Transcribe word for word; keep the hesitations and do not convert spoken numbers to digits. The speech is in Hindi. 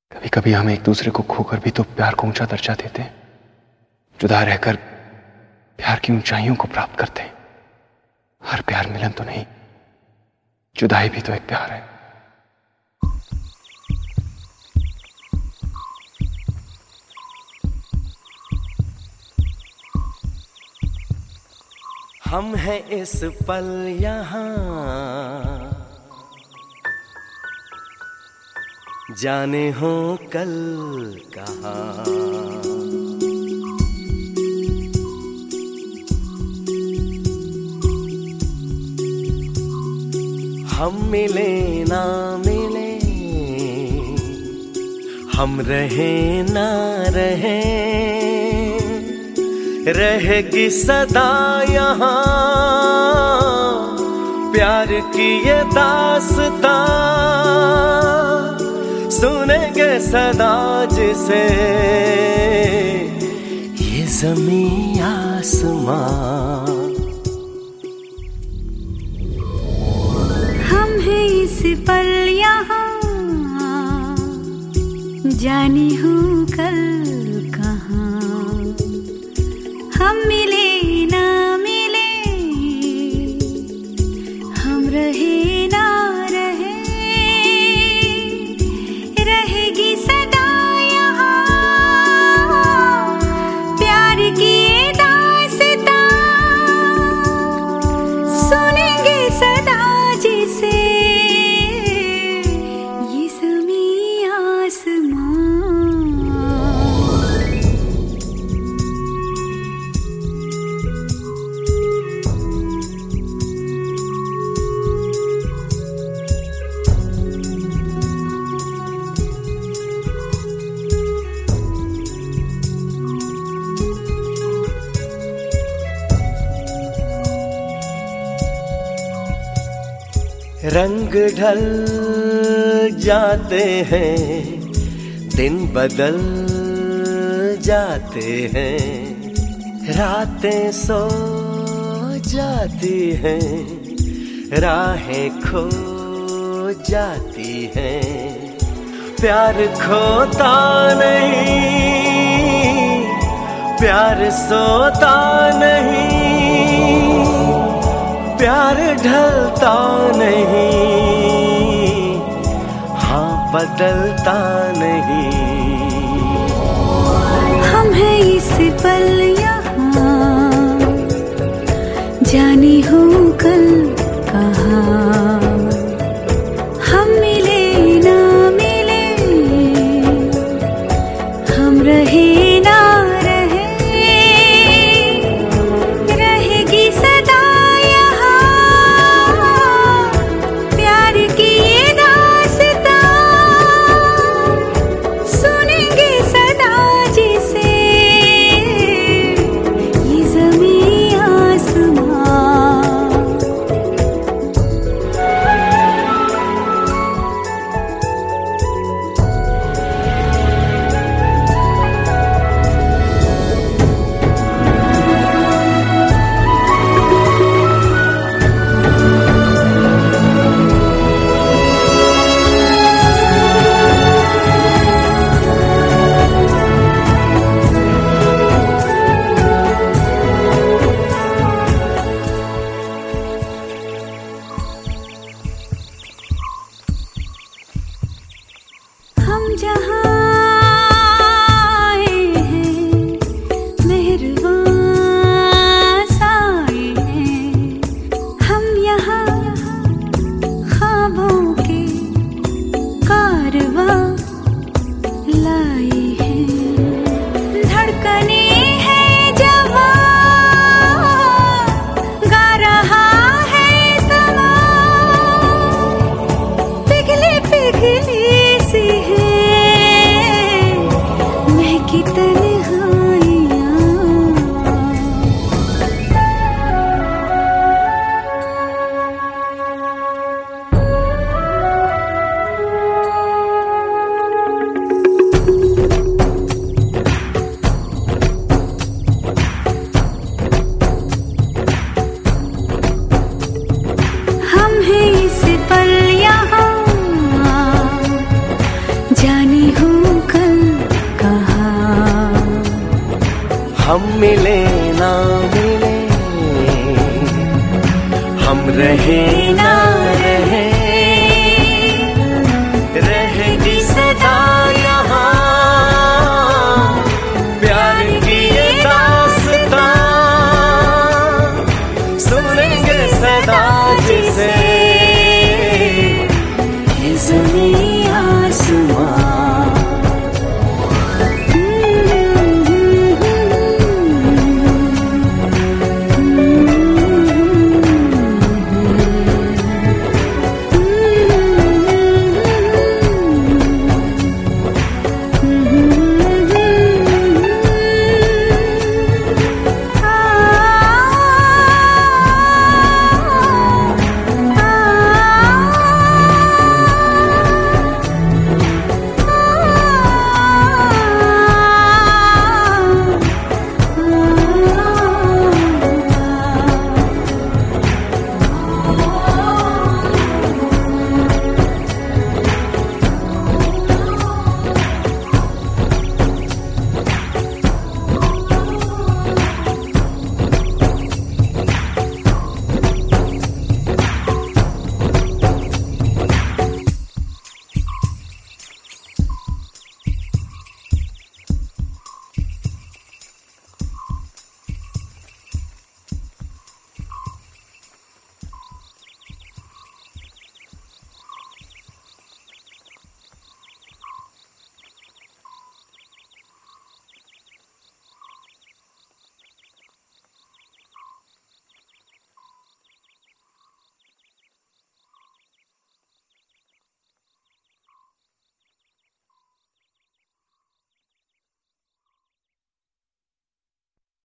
कभी कभी हम एक दूसरे को खोकर भी तो प्यार को ऊंचा दर्जा देते हैं। जुदा रहकर प्यार की ऊंचाइयों को प्राप्त करते हैं। हर प्यार मिलन तो नहीं, जुदाई भी तो एक प्यार है। हम हैं इस पल यहाँ, जाने हो कल कहाँ। हम मिले ना मिले, हम रहे ना रहे, रहेगी सदा यहाँ प्यार की ये दास्तां। सुनेंगे सदा जिसे ये ज़मीं आसमां। हम हैं इस पल यहाँ, जाने हो कल कहाँ। हम मिले ना मिले, हम रहे ना रहे, रहेगी सदा यहाँ प्यार की ये दास्तां। सुनेंगे सदा जिसे ये ज़मीं आसमां। रंग ढल जाते हैं, दिन बदल जाते हैं, रातें सो जाती हैं, राहें खो जाती हैं। प्यार खोता नहीं, प्यार सोता नहीं, प्यार ढलता नहीं, हाँ बदलता नहीं। हम हैं इस पल यहाँ, जाने हो कल कहाँ। हम मिले ना मिले, हम रहे ना रहे, रहेगी सदा हम जहाँ आए हैं, मेहरबान साए हैं। हम यहाँ ख्वाबों के कारवां लाए हैं। धड़कने हैं जवां, गा रहा है समा, पिघले पिघले पल यहाँ, जाने हो मिले ना मिले, हम रहे ना रहे, रहेगी सदा यहाँ प्यार की ये दास्तां, सुनेंगे सदा जिसे ये ज़मीं